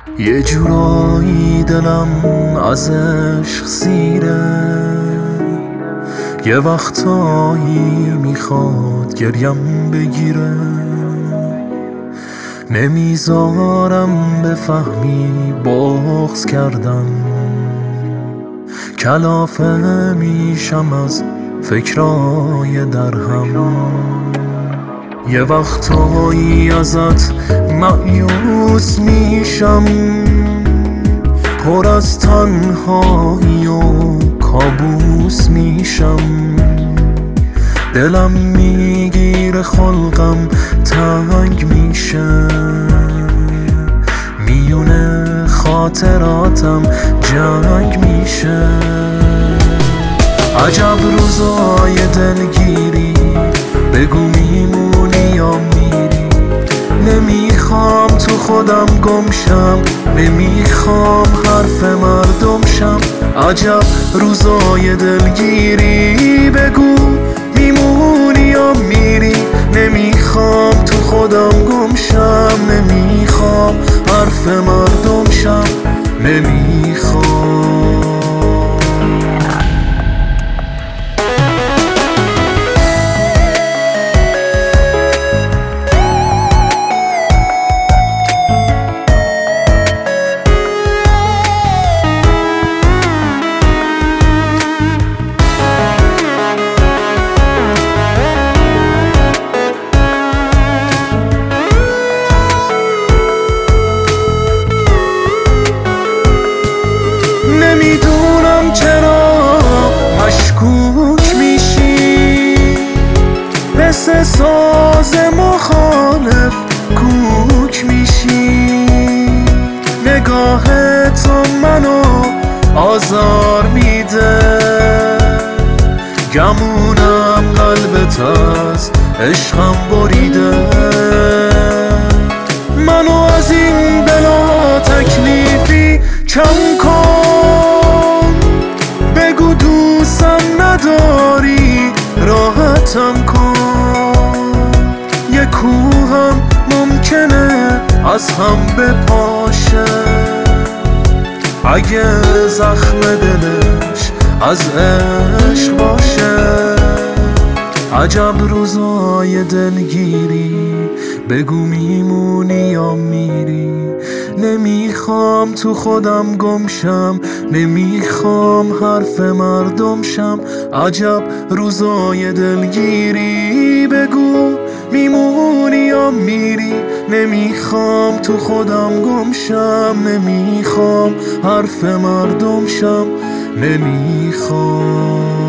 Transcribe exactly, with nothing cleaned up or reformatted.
یه جورایی دلم از عشق سیره، یه وقتایی میخواد گریم بگیره. نمیذارم بفهمی بغض کردن، کلافه میشم از فکرای درهم. یه وقتایی ازت مایوس میشم، پر از تنهایی و کابوس میشم. دلم میگیره خلقم تنگ میشه، میونه خاطراتم جنگ میشه. عجب روزای دلگیری، بگو میمونی یا میری. نمیخوام تو خودم گمشم، نمیخوام حرف مردم شم. عجب روزای دلگیری، بگو میمونی یا میری. نمیخوام تو خودم گمشم، نمیخوام حرف مردم شم. نمیخوام نمیدونم چرا مشکوک میشی، مثل ساز مخالف کوک میشی. نگاه تو منو آزار میده، گمونم قلبت از عشقم بریده. منو از این بلا تکلیفی کم کن، بگو دوستم نداری راحتم کن. یه کوهم ممکنه از هم بپاشه، اگه زخم دلش از عشق باشه. عجب روزای دلگیری، بگو میمونی یا میری. نمیخوام تو خودم گمشم، نمیخوام حرف مردم شم. عجب روزای دلگیری، بگو میمونی یا میری. نمیخوام تو خودم گمشم، نمیخوام حرف مردم شم. نمیخوام